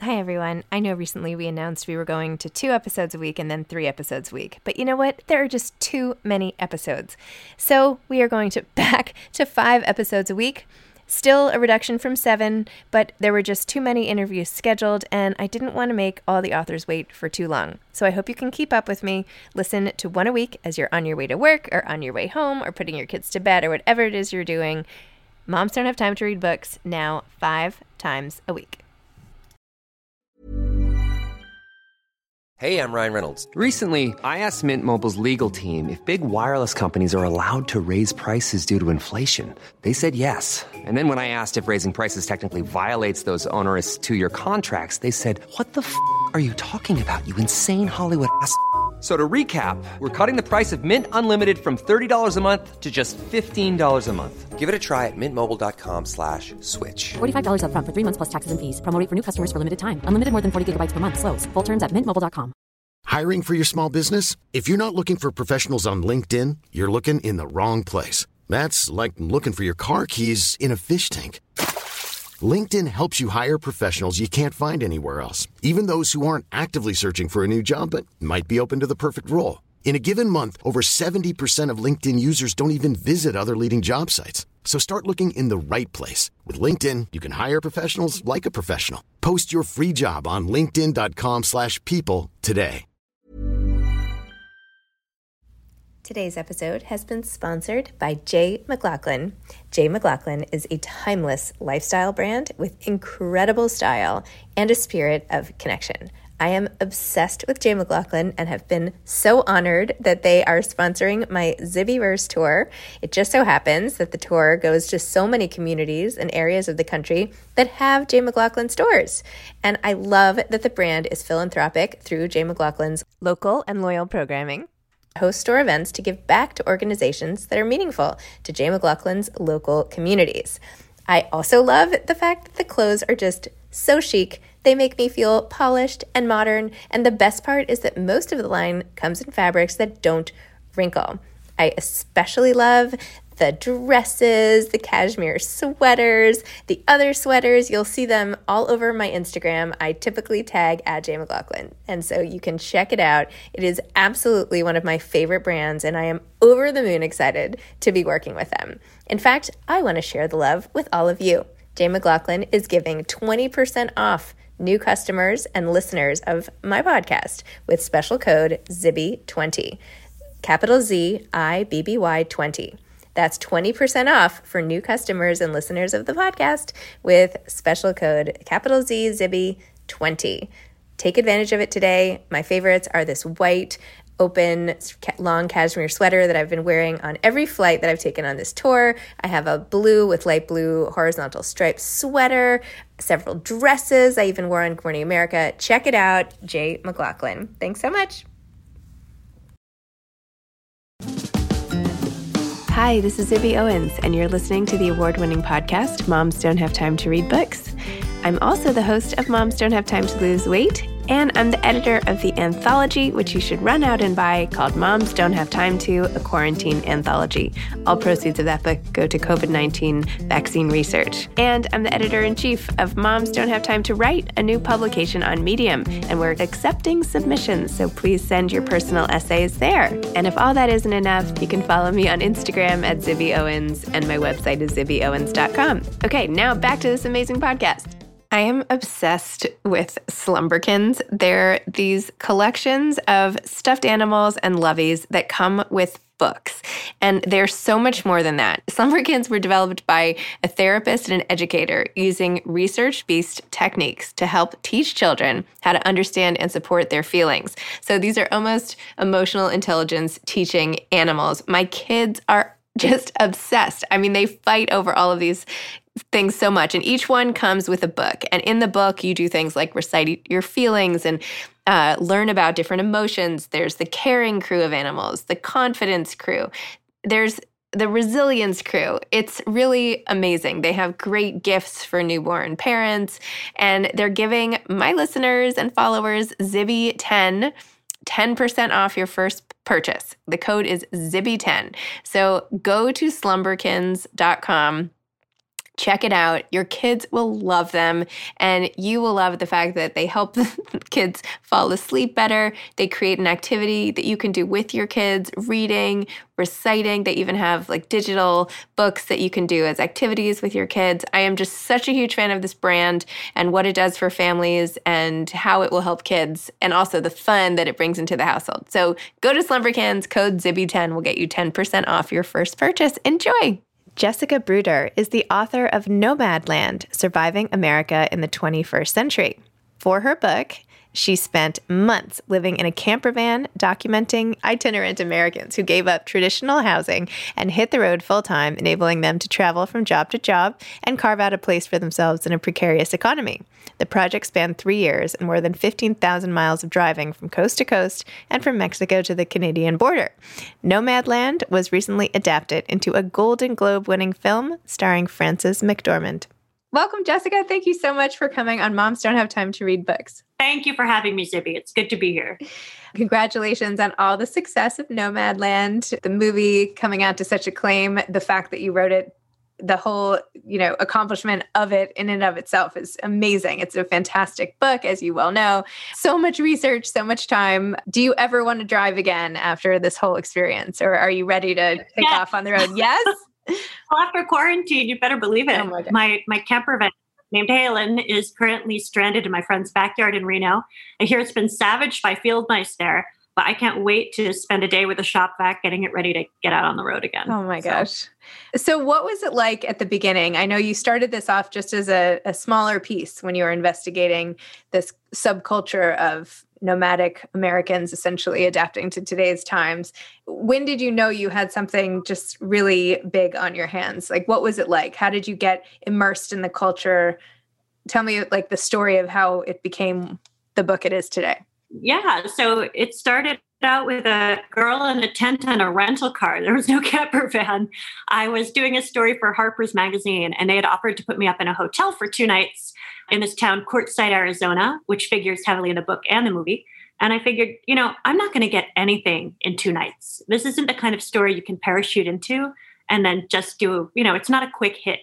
Hi, everyone. I know recently we announced we were going to 2 episodes a week and then 3 episodes a week. But you know what? There are just too many episodes. So we are going back to 5 episodes a week. Still a reduction from 7, but there were just too many interviews scheduled, and I didn't want to make all the authors wait for too long. So I hope you can keep up with me. Listen to 1 a week as you're on your way to work or on your way home or putting your kids to bed or whatever it is you're doing. Moms Don't Have Time to Read Books, now 5 times a week. Hey, I'm Ryan Reynolds. Recently, I asked Mint Mobile's legal team if big wireless companies are allowed to raise prices due to inflation. They said yes. And then when I asked if raising prices technically violates those onerous 2-year contracts, they said, "What the f*** are you talking about, you insane Hollywood ass?" So to recap, we're cutting the price of Mint Unlimited from $30 a month to just $15 a month. Give it a try at mintmobile.com/switch. $45 up front for 3 months plus taxes and fees. Promo rate for new customers for limited time. Unlimited more than 40 gigabytes per month. Slows full terms at mintmobile.com. Hiring for your small business? If you're not looking for professionals on LinkedIn, you're looking in the wrong place. That's like looking for your car keys in a fish tank. LinkedIn helps you hire professionals you can't find anywhere else, even those who aren't actively searching for a new job but might be open to the perfect role. In a given month, over 70% of LinkedIn users don't even visit other leading job sites. So start looking in the right place. With LinkedIn, you can hire professionals like a professional. Post your free job on linkedin.com/people today. Today's episode has been sponsored by J. McLaughlin. J. McLaughlin is a timeless lifestyle brand with incredible style and a spirit of connection. I am obsessed with J. McLaughlin and have been so honored that they are sponsoring my Zibbyverse tour. It just so happens that the tour goes to so many communities and areas of the country that have J. McLaughlin stores. And I love that the brand is philanthropic through J. McLaughlin's local and loyal programming. Host store events to give back to organizations that are meaningful to J. McLaughlin's local communities. I also love the fact that the clothes are just so chic. They make me feel polished and modern, and the best part is that most of the line comes in fabrics that don't wrinkle. I especially love the dresses, the cashmere sweaters, the other sweaters. You'll see them all over my Instagram. I typically tag at J. McLaughlin, and so you can check it out. It is absolutely one of my favorite brands, and I am over the moon excited to be working with them. In fact, I want to share the love with all of you. J. McLaughlin is giving 20% off new customers and listeners of my podcast with special code ZIBBY20, capital ZIBBY 20. That's 20% off for new customers and listeners of the podcast with special code capital Z ZIBBY20. Take advantage of it today. My favorites are this white, open, long cashmere sweater that I've been wearing on every flight that I've taken on this tour. I have a blue with light blue horizontal striped sweater, several dresses I even wore on Good Morning America. Check it out, J. McLaughlin. Thanks so much. Hi, this is Zibby Owens, and you're listening to the award-winning podcast, Moms Don't Have Time to Read Books. I'm also the host of Moms Don't Have Time to Lose Weight, and I'm the editor of the anthology, which you should run out and buy, called Moms Don't Have Time to, a quarantine anthology. All proceeds of that book go to COVID-19 vaccine research. And I'm the editor-in-chief of Moms Don't Have Time to Write, a new publication on Medium, and we're accepting submissions, so please send your personal essays there. And if all that isn't enough, you can follow me on Instagram at Zibby Owens, and my website is zibbyowens.com. Okay, now back to this amazing podcast. I am obsessed with Slumberkins. They're these collections of stuffed animals and loveys that come with books. And they're so much more than that. Slumberkins were developed by a therapist and an educator using research-based techniques to help teach children how to understand and support their feelings. So these are almost emotional intelligence teaching animals. My kids are just obsessed. I mean, they fight over all of these things so much. And each one comes with a book. And in the book, you do things like recite your feelings and learn about different emotions. There's the caring crew of animals, the confidence crew. There's the resilience crew. It's really amazing. They have great gifts for newborn parents. And they're giving my listeners and followers Zibby10, 10% off your first purchase. The code is Zibby10. So go to slumberkins.com. Check it out. Your kids will love them, and you will love the fact that they help kids fall asleep better. They create an activity that you can do with your kids, reading, reciting. They even have like digital books that you can do as activities with your kids. I am just such a huge fan of this brand and what it does for families and how it will help kids, and also the fun that it brings into the household. So go to Slumbercans, code Zibby10 will get you 10% off your first purchase. Enjoy! Jessica Bruder is the author of Nomadland: Surviving America in the 21st Century. For her book, she spent months living in a camper van documenting itinerant Americans who gave up traditional housing and hit the road full-time, enabling them to travel from job to job and carve out a place for themselves in a precarious economy. The project spanned 3 years and more than 15,000 miles of driving from coast to coast and from Mexico to the Canadian border. Nomadland was recently adapted into a Golden Globe-winning film starring Frances McDormand. Welcome, Jessica. Thank you so much for coming on Moms Don't Have Time to Read Books. Thank you for having me, Zibby. It's good to be here. Congratulations on all the success of Nomadland, the movie coming out to such acclaim, the fact that you wrote it, the whole, accomplishment of it in and of itself is amazing. It's a fantastic book, as you well know. So much research, so much time. Do you ever want to drive again after this whole experience, or are you ready to take off on the road? Yes? Well, after quarantine, you better believe it. Oh my God. My camper van named Halen is currently stranded in my friend's backyard in Reno. I hear it's been savaged by field mice there, but I can't wait to spend a day with a shop vac getting it ready to get out on the road again. Oh my gosh. So what was it like at the beginning? I know you started this off just as a smaller piece when you were investigating this subculture of nomadic Americans essentially adapting to today's times. When did you know you had something just really big on your hands? Like, what was it like? How did you get immersed in the culture? Tell me like the story of how it became the book it is today. Yeah. So it started out with a girl in a tent and a rental car. There was no camper van. I was doing a story for Harper's Magazine, and they had offered to put me up in a hotel for 2 nights in this town, Quartzsite, Arizona, which figures heavily in the book and the movie. And I figured, I'm not going to get anything in 2 nights. This isn't the kind of story you can parachute into and then just do, it's not a quick hit.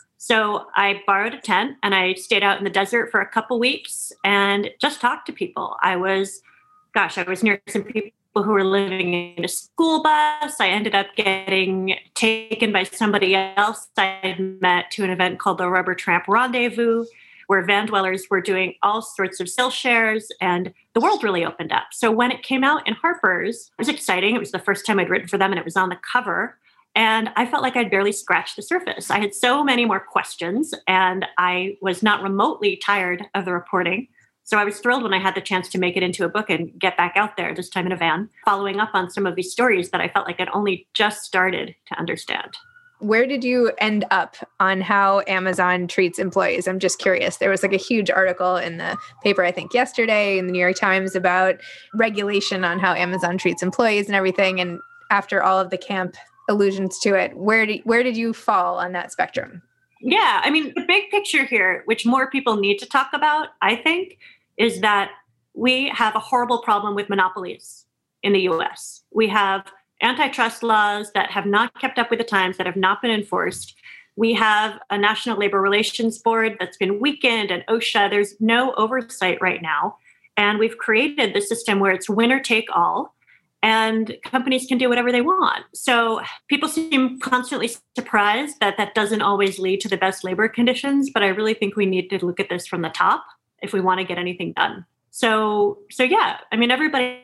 So I borrowed a tent and I stayed out in the desert for a couple weeks and just talked to people. I was near some people who were living in a school bus. I ended up getting taken by somebody else I had met to an event called the Rubber Tramp Rendezvous, where van dwellers were doing all sorts of still shares, and the world really opened up. So when it came out in Harper's, it was exciting. It was the first time I'd written for them, and it was on the cover. And I felt like I'd barely scratched the surface. I had so many more questions, and I was not remotely tired of the reporting. So I was thrilled when I had the chance to make it into a book and get back out there, this time in a van, following up on some of these stories that I felt like I'd only just started to understand. Where did you end up on how Amazon treats employees? I'm just curious. There was like a huge article in the paper, I think yesterday, in the New York Times about regulation on how Amazon treats employees and everything. And after all of the camp allusions to it, where did you fall on that spectrum? Yeah, I mean, the big picture here, which more people need to talk about, I think, is that we have a horrible problem with monopolies in the US. We have antitrust laws that have not kept up with the times, that have not been enforced. We have a National Labor Relations Board that's been weakened, and OSHA. There's no oversight right now. And we've created the system where it's winner take all, and companies can do whatever they want. So people seem constantly surprised that that doesn't always lead to the best labor conditions, but I really think we need to look at this from the top if we want to get anything done. So yeah, I mean,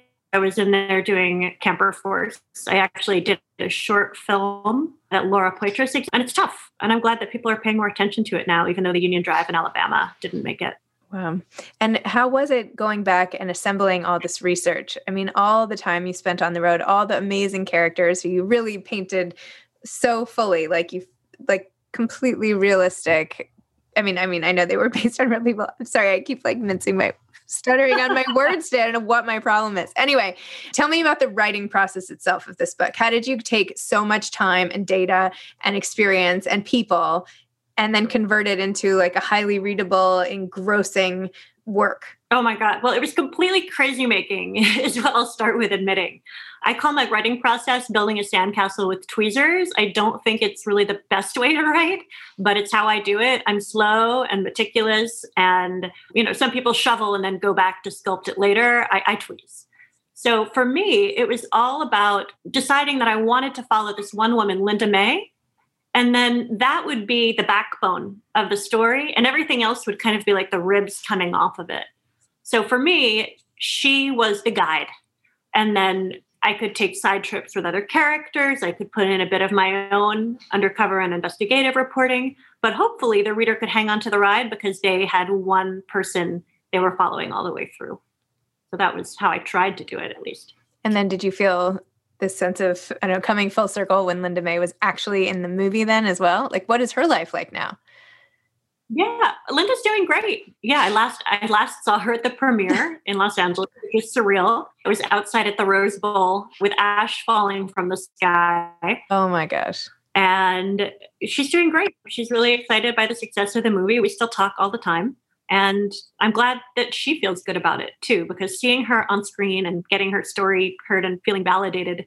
I was in there doing Camper Force. I actually did a short film that Laura Poitras, and it's tough. And I'm glad that people are paying more attention to it now, even though the Union Drive in Alabama didn't make it. Wow. And how was it going back and assembling all this research? I mean, all the time you spent on the road, all the amazing characters who you really painted so fully, like completely realistic. I mean, I know they were based on real people. I'm sorry, I keep stuttering on my words today. I don't know what my problem is. Anyway, tell me about the writing process itself of this book. How did you take so much time and data and experience and people and then convert it into like a highly readable, engrossing work? Oh my God. Well, it was completely crazy making is what I'll start with admitting. I call my writing process building a sandcastle with tweezers. I don't think it's really the best way to write, but it's how I do it. I'm slow and meticulous. And, some people shovel and then go back to sculpt it later. I tweeze. So for me, it was all about deciding that I wanted to follow this one woman, Linda May. And then that would be the backbone of the story. And everything else would kind of be like the ribs coming off of it. So for me, she was the guide. And then I could take side trips with other characters. I could put in a bit of my own undercover and investigative reporting. But hopefully the reader could hang on to the ride because they had one person they were following all the way through. So that was how I tried to do it, at least. And then did you feel this sense of, coming full circle when Linda May was actually in the movie then as well? Like, what is her life like now? Yeah, Linda's doing great. Yeah, I last saw her at the premiere in Los Angeles. It was surreal. I was outside at the Rose Bowl with ash falling from the sky. Oh my gosh. And she's doing great. She's really excited by the success of the movie. We still talk all the time. And I'm glad that she feels good about it too, because seeing her on screen and getting her story heard and feeling validated,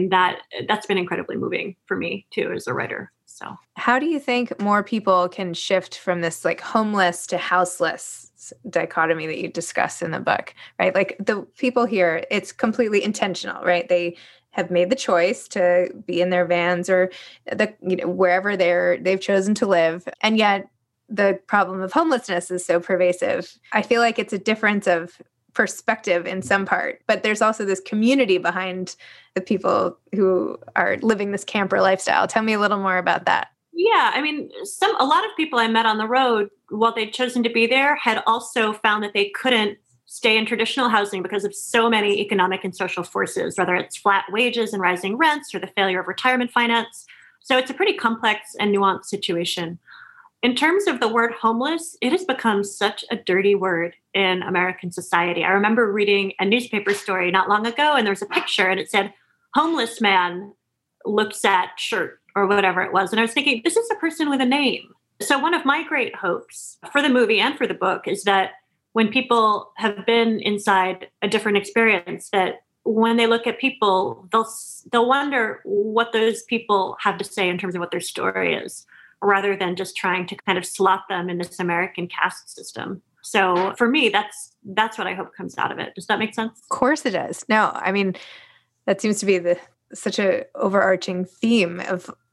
that's been incredibly moving for me too as a writer. So how do you think more people can shift from this like homeless to houseless dichotomy that you discuss in the book, right? Like the people here, it's completely intentional, right? They have made the choice to be in their vans or wherever they've chosen to live. And yet the problem of homelessness is so pervasive. I feel like it's a difference of perspective in some part, but there's also this community behind the people who are living this camper lifestyle. Tell me a little more about that. Yeah, a lot of people I met on the road, while they'd chosen to be there, had also found that they couldn't stay in traditional housing because of so many economic and social forces, whether it's flat wages and rising rents or the failure of retirement finance. So it's a pretty complex and nuanced situation. In terms of the word homeless, it has become such a dirty word in American society. I remember reading a newspaper story not long ago, and there was a picture, and it said, "Homeless man looks at shirt," or whatever it was. And I was thinking, this is a person with a name. So one of my great hopes for the movie and for the book is that when people have been inside a different experience, that when they look at people, they'll wonder what those people have to say in terms of what their story is, rather than just trying to kind of slot them in this American caste system. So for me, that's what I hope comes out of it. Does that make sense? Of course it does. No, that seems to be such a overarching theme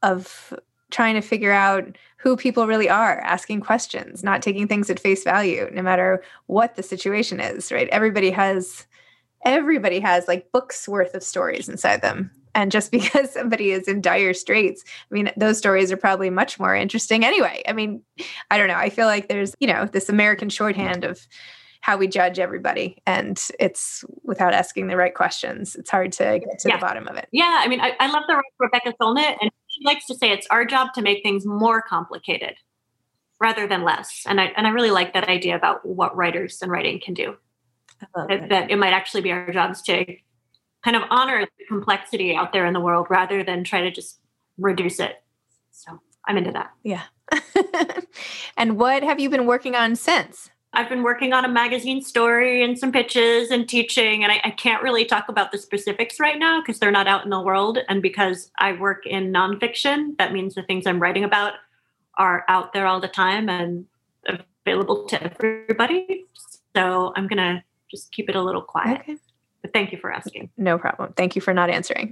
of trying to figure out who people really are, asking questions, not taking things at face value, no matter what the situation is, right? Everybody has like books worth of stories inside them. And just because somebody is in dire straits, those stories are probably much more interesting anyway. I don't know. I feel like there's, this American shorthand of how we judge everybody. And it's without asking the right questions. It's hard to get to the bottom of it. Yeah. I love the writer Rebecca Solnit, and she likes to say it's our job to make things more complicated rather than less. And I really like that idea about what writers and writing can do. That it might actually be our jobs to kind of honor the complexity out there in the world rather than try to just reduce it. So I'm into that. Yeah. And what have you been working on since? I've been working on a magazine story and some pitches and teaching, and I can't really talk about the specifics right now because they're not out in the world. And because I work in nonfiction, that means the things I'm writing about are out there all the time and available to everybody. So I'm going to just keep it a little quiet. Okay. But thank you for asking. No problem. Thank you for not answering.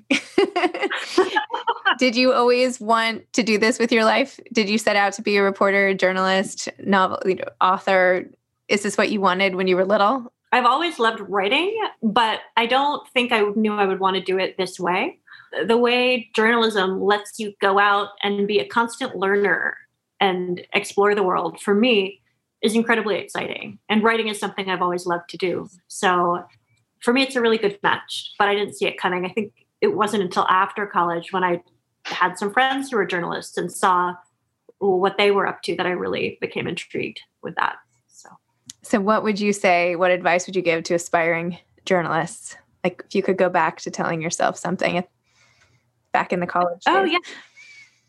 Did you always want to do this with your life? Did you set out to be a reporter, journalist, novel, author? Is this what you wanted when you were little? I've always loved writing, but I don't think I knew I would want to do it this way. The way journalism lets you go out and be a constant learner and explore the world, for me, is incredibly exciting. And writing is something I've always loved to do. So for me, it's a really good match, but I didn't see it coming. I think it wasn't until after college when I had some friends who were journalists and saw what they were up to that I really became intrigued with that. So what would you say, what advice would you give to aspiring journalists? Like if you could go back to telling yourself something back in the college days. Oh, yeah.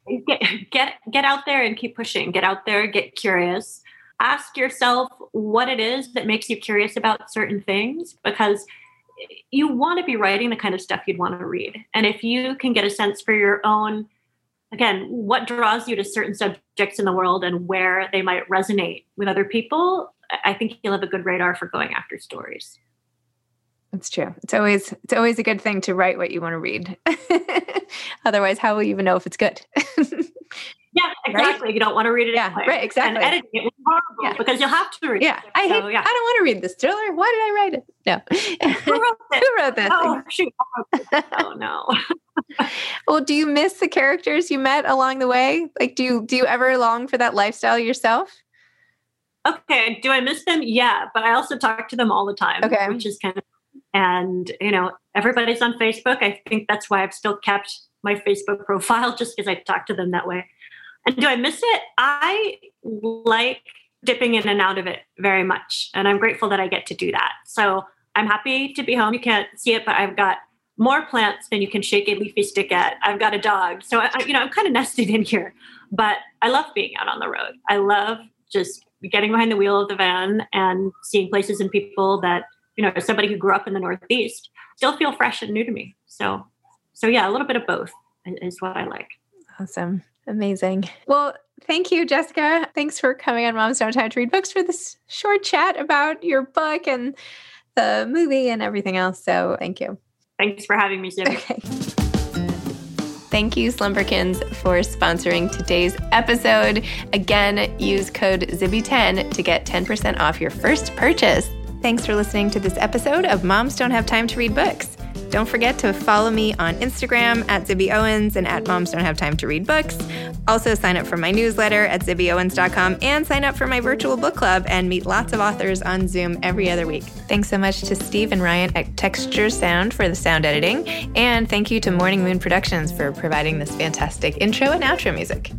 get out there and keep pushing. Get out there, get curious. Ask yourself what it is that makes you curious about certain things, because you want to be writing the kind of stuff you'd want to read. And if you can get a sense for your own, again, what draws you to certain subjects in the world and where they might resonate with other people, I think you'll have a good radar for going after stories. That's true. It's always a good thing to write what you want to read. Otherwise, how will you even know if it's good? Yeah, exactly. Right? You don't want to read it. Yeah, right. Exactly. And editing it was horrible because you'll have to read it. I don't want to read this thriller. Why did I write it? No. Who wrote this? Who wrote this? Oh, shoot. Oh, no. Well, do you miss the characters you met along the way? Like, do you ever long for that lifestyle yourself? Okay. Do I miss them? Yeah. But I also talk to them all the time, which is kind of, and, everybody's on Facebook. I think that's why I've still kept my Facebook profile, just because I talk to them that way. And do I miss it? I like dipping in and out of it very much. And I'm grateful that I get to do that. So I'm happy to be home. You can't see it, but I've got more plants than you can shake a leafy stick at. I've got a dog. So I'm kind of nested in here, but I love being out on the road. I love just getting behind the wheel of the van and seeing places and people that, as somebody who grew up in the Northeast, still feel fresh and new to me. So yeah, a little bit of both is what I like. Awesome. Amazing. Well, thank you, Jessica. Thanks for coming on Moms Don't Have Time to Read Books for this short chat about your book and the movie and everything else. So thank you. Thanks for having me, Zibby. Okay. Thank you, Slumberkins, for sponsoring today's episode. Again, use code Zibby10 to get 10% off your first purchase. Thanks for listening to this episode of Moms Don't Have Time to Read Books. Don't forget to follow me on Instagram at Zibby Owens and at Moms Don't Have Time to Read Books. Also sign up for my newsletter at zibbyowens.com and sign up for my virtual book club and meet lots of authors on Zoom every other week. Thanks so much to Steve and Ryan at Texture Sound for the sound editing. And thank you to Morning Moon Productions for providing this fantastic intro and outro music.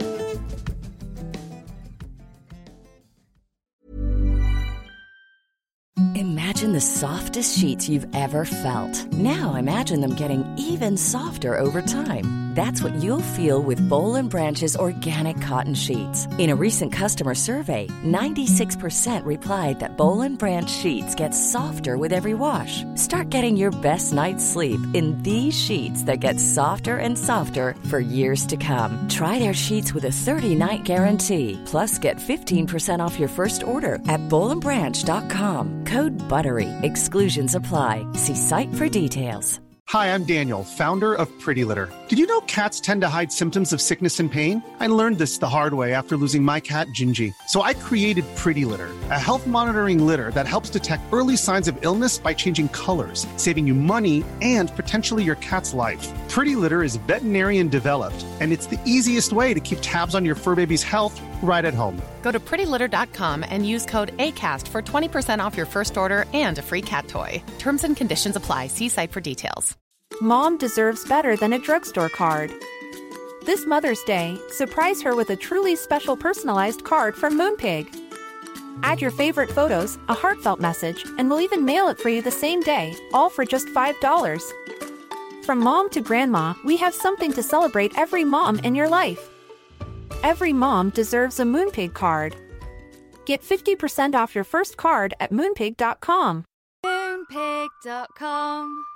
Imagine the softest sheets you've ever felt. Now imagine them getting even softer over time. That's what you'll feel with Boll & Branch's organic cotton sheets. In a recent customer survey, 96% replied that Boll & Branch sheets get softer with every wash. Start getting your best night's sleep in these sheets that get softer and softer for years to come. Try their sheets with a 30-night guarantee. Plus, get 15% off your first order at bollandbranch.com. Code BUTTERY. Exclusions apply. See site for details. Hi, I'm Daniel, founder of Pretty Litter. Did you know cats tend to hide symptoms of sickness and pain? I learned this the hard way after losing my cat, Gingy. So I created Pretty Litter, a health monitoring litter that helps detect early signs of illness by changing colors, saving you money and potentially your cat's life. Pretty Litter is veterinarian developed, and it's the easiest way to keep tabs on your fur baby's health right at home. Go to prettylitter.com and use code ACAST for 20% off your first order and a free cat toy. Terms and conditions apply. See site for details. Mom deserves better than a drugstore card. This Mother's Day, surprise her with a truly special personalized card from Moonpig. Add your favorite photos, a heartfelt message, and we'll even mail it for you the same day, all for just $5. From mom to grandma, we have something to celebrate every mom in your life. Every mom deserves a Moonpig card. Get 50% off your first card at Moonpig.com. Moonpig.com